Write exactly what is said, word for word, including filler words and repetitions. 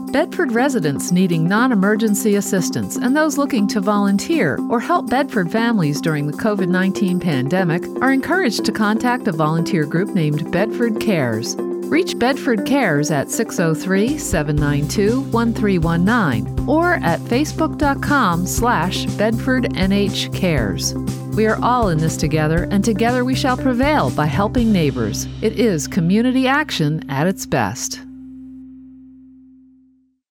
Bedford residents needing non-emergency assistance and those looking to volunteer or help Bedford families during the covid nineteen pandemic are encouraged to contact a volunteer group named Bedford Cares. Reach Bedford Cares at six oh three, seven nine two, one three one nine or at facebook.com slash bedfordnhcares. We are all in this together, and together we shall prevail by helping neighbors. It is community action at its best.